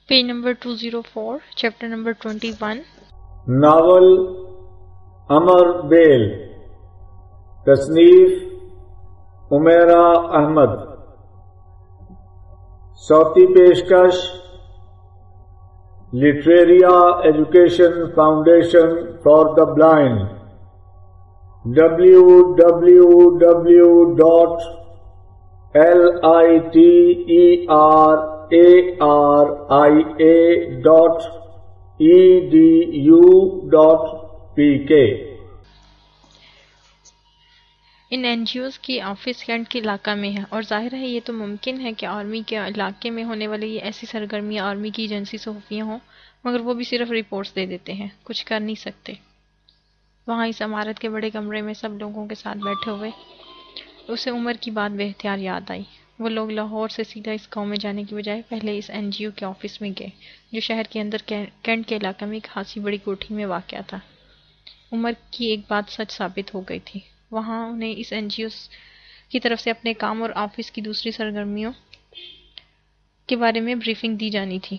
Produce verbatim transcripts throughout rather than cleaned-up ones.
Page number two oh four, chapter number twenty-one. Novel Amar Bail, تصنیف عمیرہ احمد، صوتی پیشکش literaria education foundation for the blind, W W W dot L I T E R A R I A dot E D U dot P K. ان NGOs کی office cantt کے علاقہ میں ہے، اور ظاہر ہے یہ تو ممکن ہے کہ آرمی کے علاقے میں ہونے والی یہ ایسی سرگرمیاں آرمی کی ایجنسی سے خفیہ ہوں، مگر وہ بھی صرف رپورٹس دے دیتے ہیں، کچھ کر نہیں سکتے۔ وہاں اس عمارت کے بڑے کمرے میں سب لوگوں کے ساتھ بیٹھے ہوئے اسے عمر کی بات بے اختیار یاد آئی۔ وہ لوگ لاہور سے سیدھا اس گاؤں میں جانے کی بجائے پہلے اس این جی او کے آفس میں گئے، جو شہر کے اندر کینٹ کے علاقے میں ایک خاصی بڑی کوٹھی میں واقع تھا۔ عمر کی ایک بات سچ ثابت ہو گئی تھی، وہاں انہیں اس این جی او کی طرف سے اپنے کام اور آفس کی دوسری سرگرمیوں کے بارے میں بریفنگ دی جانی تھی۔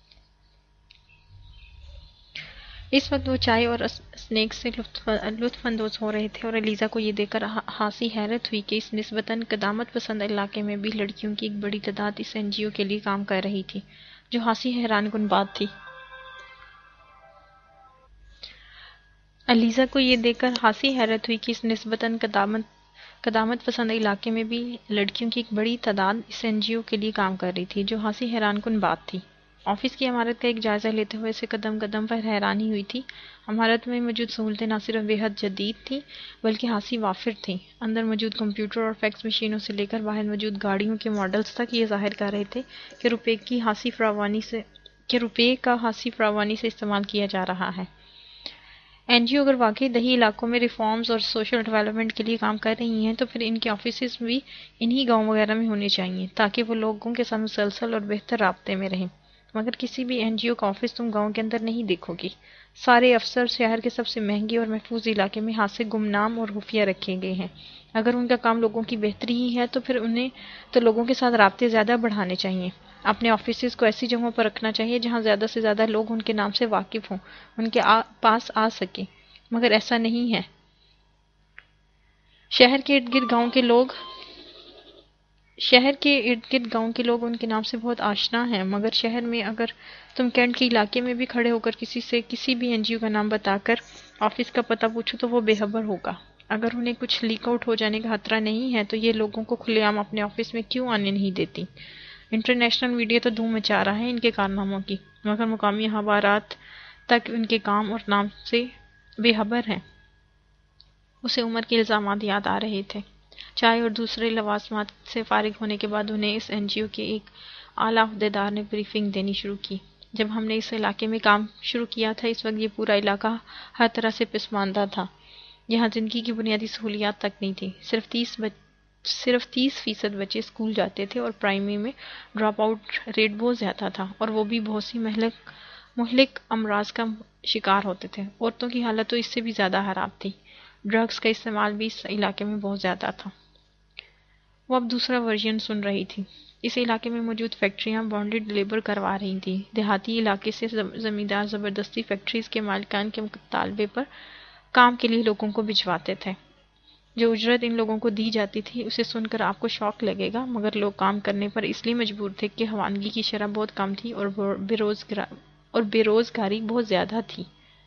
اس وقت وہ چائے اور اسنیکس سے لطف اندوز ہو رہے تھے، اور الیزا کو یہ دیکھ کر خاصی حیرت ہوئی کہ اس نسبتاً قدامت پسند علاقے میں بھی لڑکیوں کی ایک بڑی تعداد اس این جی او کے لیے کام کر رہی تھی، جو خاصی حیران کن بات تھی۔ الیزا کو یہ دیکھ کر خاصی حیرت ہوئی کہ اس نسبتاً قدامت قدامت پسند علاقے میں بھی لڑکیوں کی ایک بڑی تعداد اس این جی او کے لیے کام کر رہی تھی، جو خاصی حیران کن بات تھی۔ آفس کی عمارت کا ایک جائزہ لیتے ہوئے اسے قدم قدم پر حیرانی ہوئی تھی۔ عمارت میں موجود سہولتیں نہ صرف بے حد جدید تھیں بلکہ خاصی وافر تھیں۔ اندر موجود کمپیوٹر اور فیکس مشینوں سے لے کر باہر موجود گاڑیوں کے ماڈلز تک یہ ظاہر کر رہے تھے کہ روپے کی خاصی فراوانی سے کہ روپے کا خاصی فراوانی سے استعمال کیا جا رہا ہے۔ این جی او اگر واقعی دیہی علاقوں میں ریفارمز اور سوشل ڈیولپمنٹ کے لیے کام کر رہی ہیں تو پھر ان کے آفیسز بھی انہی گاؤں وغیرہ میں ہونے چاہیے، تاکہ وہ لوگوں کے ساتھ مسلسل اور بہتر رابطے میں رہیں۔ مگر کسی بھی این جی او کا آفس تم گاؤں کے اندر نہیں دیکھو گی۔ سارے افسر شہر کے سب سے مہنگے اور محفوظ علاقے میں ہاتھ سے گمنام اور خفیہ رکھے گئے ہیں۔ اگر ان کا کام لوگوں کی بہتری ہی ہے تو پھر انہیں تو لوگوں کے ساتھ رابطے زیادہ بڑھانے چاہیے۔ اپنے آفیسز کو ایسی جگہوں پر رکھنا چاہیے جہاں زیادہ سے زیادہ لوگ ان کے نام سے واقف ہوں، ان کے پاس آ سکیں، مگر ایسا نہیں ہے۔ شہر کے ارد گرد گاؤں کے لوگ شہر کے ارد گرد گاؤں کے لوگ ان کے نام سے بہت آشنا ہیں، مگر شہر میں اگر تم کینٹ کے علاقے میں بھی کھڑے ہو کر کسی سے کسی بھی این جی او کا نام بتا کر آفس کا پتہ پوچھو تو وہ بے خبر ہوگا۔ اگر انہیں کچھ لیک آؤٹ ہو جانے کا خطرہ نہیں ہے تو یہ لوگوں کو کھلے عام اپنے آفس میں کیوں آنے نہیں دیتی؟ انٹرنیشنل میڈیا تو دھوم مچا رہا ہے ان کے کارناموں کی، مگر مقامی اخبارات تک ان کے کام اور نام سے بے خبر ہیں۔ اسے عمر کے الزامات یاد آ رہے تھے۔ چائے اور دوسرے لوازمات سے فارغ ہونے کے بعد انہیں اس این جی او کے ایک اعلیٰ عہدیدار نے بریفنگ دینی شروع کی۔ جب ہم نے اس علاقے میں کام شروع کیا تھا اس وقت یہ پورا علاقہ ہر طرح سے پسماندہ تھا۔ یہاں زندگی کی بنیادی سہولیات تک نہیں تھی۔ صرف تیس بچ... صرف تیس فیصد بچے اسکول جاتے تھے اور پرائمری میں ڈراپ آؤٹ ریٹ بہت زیادہ تھا، اور وہ بھی بہت سی مہلک مہلک امراض کا شکار ہوتے تھے۔ عورتوں کی حالت تو اس سے بھی زیادہ خراب تھی۔ ڈرگز کا استعمال بھی اس علاقے میں بہت زیادہ تھا۔ وہ اب دوسرا ورژن سن رہی تھی۔ اس علاقے میں موجود فیکٹریاں بانڈڈ لیبر کروا رہی تھیں۔ دیہاتی علاقے سے زمیندار زبردستی فیکٹریز کے مالکان کے مطالبے پر کام کے لیے لوگوں کو بھجواتے تھے۔ جو اجرت ان لوگوں کو دی جاتی تھی اسے سن کر آپ کو شوق لگے گا، مگر لوگ کام کرنے پر اس لیے مجبور تھے کہ خواندگی کی شرح بہت کم تھی اور بے روزگار اور بے روزگاری بہت زیادہ تھی۔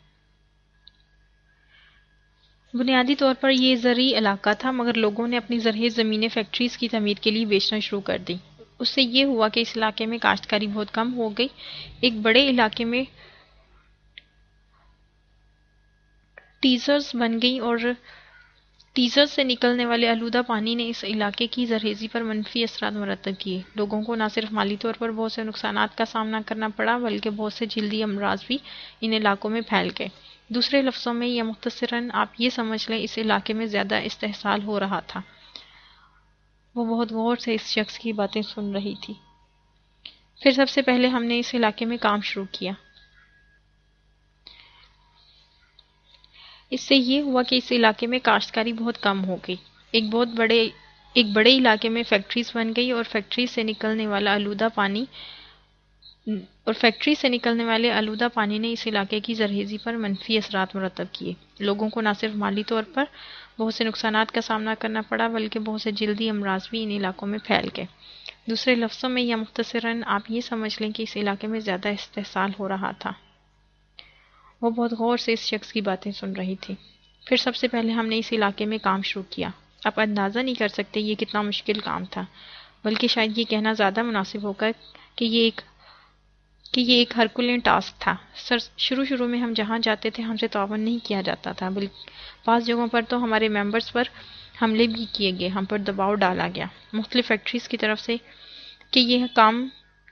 بنیادی طور پر یہ زرعی علاقہ تھا، مگر لوگوں نے اپنی زرعی زمینیں فیکٹریز کی تعمیر کے لیے بیچنا شروع کر دی۔ اس سے یہ ہوا کہ اس علاقے میں کاشتکاری بہت کم ہو گئی۔ ایک بڑے علاقے میں ٹیزرز بن گئی، اور ٹیزرز سے نکلنے والے آلودہ پانی نے اس علاقے کی زرخیزی پر منفی اثرات مرتب کیے۔ لوگوں کو نہ صرف مالی طور پر بہت سے نقصانات کا سامنا کرنا پڑا بلکہ بہت سے جلدی امراض بھی ان علاقوں میں پھیل گئے۔ دوسرے لفظوں میں یا مختصراً آپ یہ سمجھ لیں اس علاقے میں زیادہ استحصال ہو رہا تھا۔ وہ بہت غور سے اس شخص کی باتیں سن رہی تھی۔ پھر سب سے پہلے ہم نے اس علاقے میں کام شروع کیا۔ اس سے یہ ہوا کہ اس علاقے میں کاشتکاری بہت کم ہو گئی۔ ایک بہت بڑے ایک بڑے علاقے میں فیکٹریز بن گئی، اور فیکٹریز سے نکلنے والا آلودہ پانی اور فیکٹری سے نکلنے والے آلودہ پانی نے اس علاقے کی زرخیزی پر منفی اثرات مرتب کیے۔ لوگوں کو نہ صرف مالی طور پر بہت سے نقصانات کا سامنا کرنا پڑا بلکہ بہت سے جلدی امراض بھی ان علاقوں میں پھیل گئے۔ دوسرے لفظوں میں یا مختصراً آپ یہ سمجھ لیں کہ اس علاقے میں زیادہ استحصال ہو رہا تھا۔ وہ بہت غور سے اس شخص کی باتیں سن رہی تھی۔ پھر سب سے پہلے ہم نے اس علاقے میں کام شروع کیا۔ آپ اندازہ نہیں کر سکتے یہ کتنا مشکل کام تھا، بلکہ شاید یہ کہنا زیادہ مناسب ہوگا کہ یہ ایک کہ یہ ایک ہرکولین ٹاسک تھا۔ سر شروع شروع میں ہم جہاں جاتے تھے ہم سے تعاون نہیں کیا جاتا تھا، بلکہ بعض جگہوں پر تو ہمارے ممبرز پر حملے بھی کیے گئے، ہم پر دباؤ ڈالا گیا مختلف فیکٹریز کی طرف سے کہ یہ کام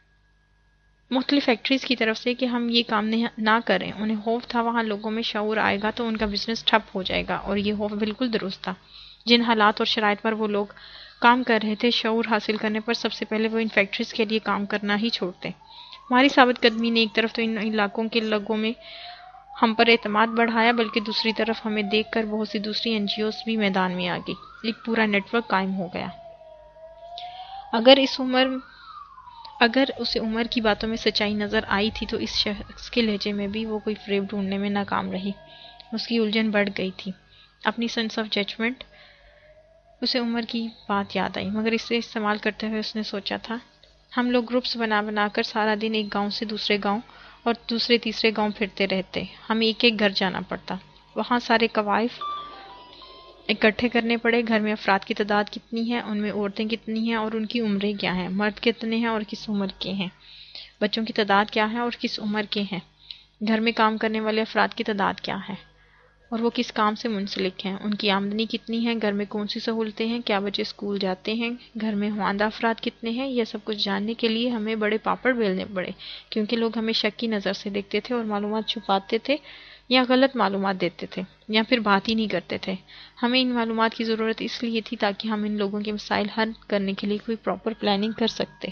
مختلف فیکٹریز کی طرف سے کہ ہم یہ کام نہ کریں۔ انہیں خوف تھا وہاں لوگوں میں شعور آئے گا تو ان کا بزنس ٹھپ ہو جائے گا، اور یہ خوف بالکل درست تھا۔ جن حالات اور شرائط پر وہ لوگ کام کر رہے تھے، شعور حاصل کرنے پر سب سے پہلے وہ ان فیکٹریز کے لیے کام کرنا ہی چھوڑتے۔ ہماری ثابت قدمی نے ایک طرف تو ان علاقوں کے لوگوں میں ہم پر اعتماد بڑھایا، بلکہ دوسری طرف ہمیں دیکھ کر بہت سی دوسری این جی اوز بھی میدان میں آ گئی۔ ایک پورا نیٹ ورک قائم ہو گیا۔ اگر اس عمر اگر اسے عمر کی باتوں میں سچائی نظر آئی تھی تو اس شخص کے لہجے میں بھی وہ کوئی فریب ڈھونڈنے میں ناکام رہی۔ اس کی الجھن بڑھ گئی تھی۔ اپنی سینس آف ججمنٹ اسے عمر کی بات یاد آئی، مگر اسے استعمال کرتے ہوئے اس نے سوچا تھا ہم لوگ گروپس بنا بنا کر سارا دن ایک گاؤں سے دوسرے گاؤں اور دوسرے تیسرے گاؤں پھرتے رہتے۔ ہمیں ایک ایک گھر جانا پڑتا، وہاں سارے قوائف اکٹھے کرنے پڑے۔ گھر میں افراد کی تعداد کتنی ہے، ان میں عورتیں کتنی ہیں اور ان کی عمریں کیا ہیں، مرد کتنے ہیں اور کس عمر کے ہیں، بچوں کی تعداد کیا ہے اور کس عمر کے ہیں، گھر میں کام کرنے والے افراد کی تعداد کیا ہے اور وہ کس کام سے منسلک ہیں، ان کی آمدنی کتنی ہے، گھر میں کون سی سہولتیں ہیں، کیا بچے اسکول جاتے ہیں، گھر میں خواندہ افراد کتنے ہیں۔ یہ سب کچھ جاننے کے لیے ہمیں بڑے پاپڑ بیلنے پڑے، کیونکہ لوگ ہمیں شک کی نظر سے دیکھتے تھے اور معلومات چھپاتے تھے یا غلط معلومات دیتے تھے یا پھر بات ہی نہیں کرتے تھے۔ ہمیں ان معلومات کی ضرورت اس لیے تھی تاکہ ہم ان لوگوں کے مسائل حل کرنے کے لیے کوئی پراپر پلاننگ کر سکتے۔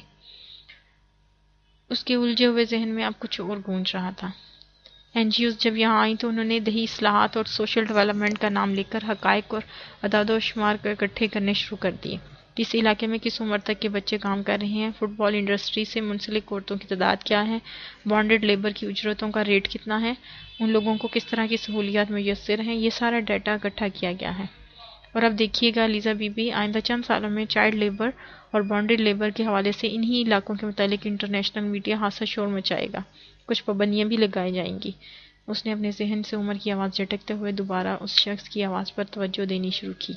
اس کے الجھے ہوئے ذہن میں اب کچھ اور گونج رہا تھا۔ این جی اوز جب یہاں آئیں تو انہوں نے دیہی اصلاحات اور سوشل ڈیولپمنٹ کا نام لے کر حقائق اور اعداد و شمار اکٹھے کرنے شروع کر دیے۔ کس علاقے میں کس عمر تک کے بچے کام کر رہے ہیں، فٹ بال انڈسٹری سے منسلک عورتوں کی تعداد کیا ہے، بانڈڈ لیبر کی اجرتوں کا ریٹ کتنا ہے، ان لوگوں کو کس طرح کی سہولیات میسر ہیں، یہ سارا ڈیٹا اکٹھا کیا گیا ہے۔ اور اب دیکھیے گا لیزا بی بی، آئندہ چند سالوں میں چائلڈ لیبر اور بانڈڈ لیبر کے حوالے سے انہی علاقوں کے متعلق انٹرنیشنل میڈیا خاصا شور مچائے گا، کچھ پابندیاں بھی لگائی جائیں گی۔ اس نے اپنے ذہن سے عمر کی آواز جھٹکتے ہوئے دوبارہ اس شخص کی آواز پر توجہ دینی شروع کی۔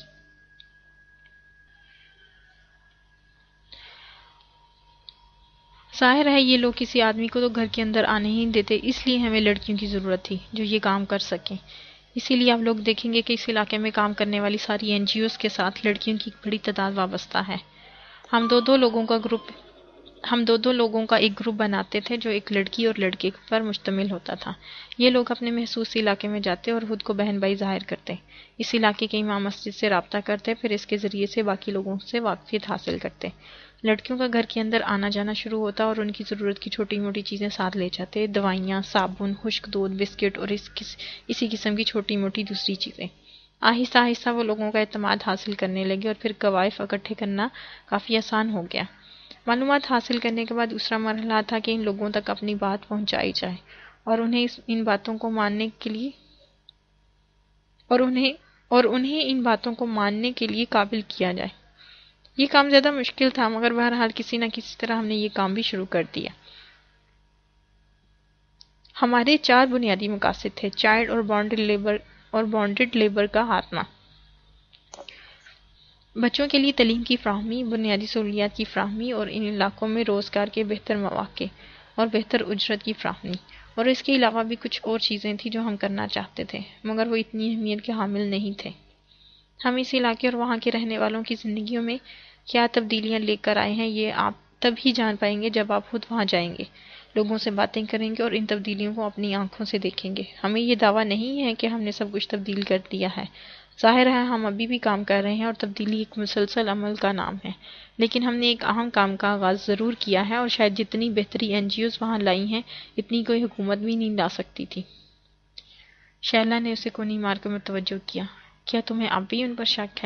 ظاہر ہے یہ لوگ کسی آدمی کو تو گھر کے اندر آنے ہی دیتے، اس لیے ہمیں لڑکیوں کی ضرورت تھی جو یہ کام کر سکیں۔ اسی لیے آپ لوگ دیکھیں گے کہ اس علاقے میں کام کرنے والی ساری این جی اوز کے ساتھ لڑکیوں کی بڑی تعداد وابستہ ہے۔ ہم دو دو لوگوں کا گروپ ہم دو دو لوگوں کا ایک گروپ بناتے تھے جو ایک لڑکی اور لڑکے پر مشتمل ہوتا تھا۔ یہ لوگ اپنے محسوس علاقے میں جاتے اور خود کو بہن بھائی ظاہر کرتے، اس علاقے کے امام مسجد سے رابطہ کرتے، پھر اس کے ذریعے سے باقی لوگوں سے واقفیت حاصل کرتے۔ لڑکیوں کا گھر کے اندر آنا جانا شروع ہوتا اور ان کی ضرورت کی چھوٹی موٹی چیزیں ساتھ لے جاتے، دوائیاں، صابن، خشک دودھ، بسکٹ اور اس کس اسی قسم کی چھوٹی موٹی دوسری چیزیں۔ آہستہ آہستہ وہ لوگوں کا اعتماد حاصل کرنے لگے اور پھر قوائف اکٹھے کرنا کافی آسان ہو گیا۔ معلومات حاصل کرنے کے بعد دوسرا مرحلہ تھا کہ ان لوگوں تک اپنی بات پہنچائی جائے اور انہیں ان باتوں کو ماننے کے لیے اور انہیں اور انہیں ان باتوں کو ماننے کے لیے قابل کیا جائے۔ یہ کام زیادہ مشکل تھا، مگر بہرحال کسی نہ کسی طرح ہم نے یہ کام بھی شروع کر دیا۔ ہمارے چار بنیادی مقاصد تھے: چائلڈ اور بانڈڈ لیبر اور بانڈڈ لیبر کا خاتمہ، بچوں کے لیے تعلیم کی فراہمی، بنیادی سہولیات کی فراہمی اور ان علاقوں میں روزگار کے بہتر مواقع اور بہتر اجرت کی فراہمی، اور اس کے علاوہ بھی کچھ اور چیزیں تھیں جو ہم کرنا چاہتے تھے مگر وہ اتنی اہمیت کے حامل نہیں تھے۔ ہم اس علاقے اور وہاں کے رہنے والوں کی زندگیوں میں کیا تبدیلیاں لے کر آئے ہیں یہ آپ تب ہی جان پائیں گے جب آپ خود وہاں جائیں گے، لوگوں سے باتیں کریں گے اور ان تبدیلیوں کو اپنی آنکھوں سے دیکھیں گے۔ ہمیں یہ دعویٰ نہیں ہے کہ ہم نے سب کچھ تبدیل کر دیا ہے، ظاہر ہے ہم ابھی بھی کام کر رہے ہیں اور تبدیلی ایک مسلسل عمل کا نام ہے، لیکن ہم نے ایک اہم کام کا آغاز ضرور کیا ہے اور شاید جتنی بہتری این جی اوز وہاں لائی ہیں اتنی کوئی حکومت بھی نہیں لا سکتی تھی۔ شیلا نے اسے کونی مار کر متوجہ کیا۔ کیا تمہیں اب بھی ان پر شک ہے؟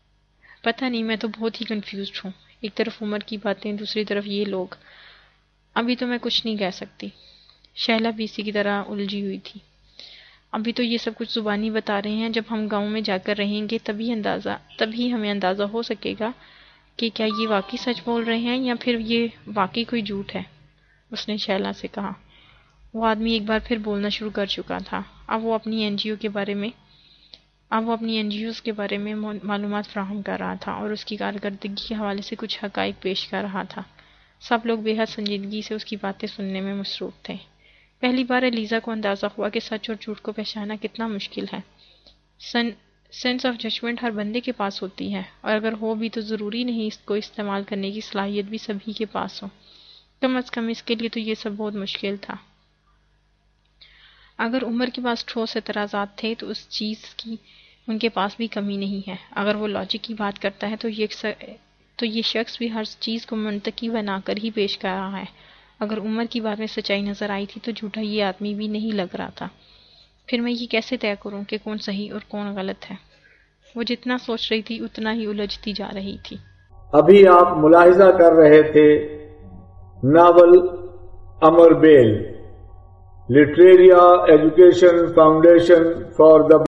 پتہ نہیں، میں تو بہت ہی کنفیوزڈ ہوں، ایک طرف عمر کی باتیں، دوسری طرف یہ لوگ۔ ابھی تو میں کچھ نہیں کہہ سکتی. شہلا بھی اسی کی طرح الجھی ہوئی تھی. ابھی تو یہ سب کچھ زبانی بتا رہے ہیں، جب ہم گاؤں میں جا کر رہیں گے تبھی اندازہ تبھی ہمیں اندازہ ہو سکے گا کہ کیا یہ واقعی سچ بول رہے ہیں یا پھر یہ واقعی کوئی جھوٹ ہے. اس نے شہلا سے کہا. وہ آدمی ایک بار پھر بولنا شروع کر چکا تھا. اب وہ اپنی این جی او کے بارے میں اب وہ اپنی این جی اوز کے بارے میں معلومات فراہم کر رہا تھا اور اس کی کارکردگی کے حوالے سے کچھ حقائق پیش کر رہا تھا. سب لوگ بے حد سنجیدگی سے اس کی باتیں سننے میں مصروف تھے. پہلی بار ایلیزا کو اندازہ ہوا کہ سچ اور جھوٹ کو پہچاننا کتنا مشکل ہے. سن سینس آف ججمنٹ ہر بندے کے پاس ہوتی ہے، اور اگر ہو بھی تو ضروری نہیں اس کو استعمال کرنے کی صلاحیت بھی سبھی کے پاس ہو. کم از کم اس کے لیے تو یہ سب بہت مشکل تھا. اگر عمر کے پاس ٹھوس اعتراضات تھے تو اس چیز کی ان کے پاس بھی کمی نہیں ہے. اگر وہ لاجک کی بات کرتا ہے تو یہ تو یہ شخص بھی ہر چیز کو منطقی بنا کر ہی پیش کر رہا ہے. اگر عمر کی بات میں سچائی نظر آئی تھی تو جھوٹا یہ آدمی بھی نہیں لگ رہا تھا. پھر میں یہ کیسے طے کروں کہ کون صحیح اور کون غلط ہے؟ وہ جتنا سوچ رہی تھی اتنا ہی الجھتی جا رہی تھی. ابھی آپ ملاحظہ کر رہے تھے novel Amar Bail, literaria education foundation for the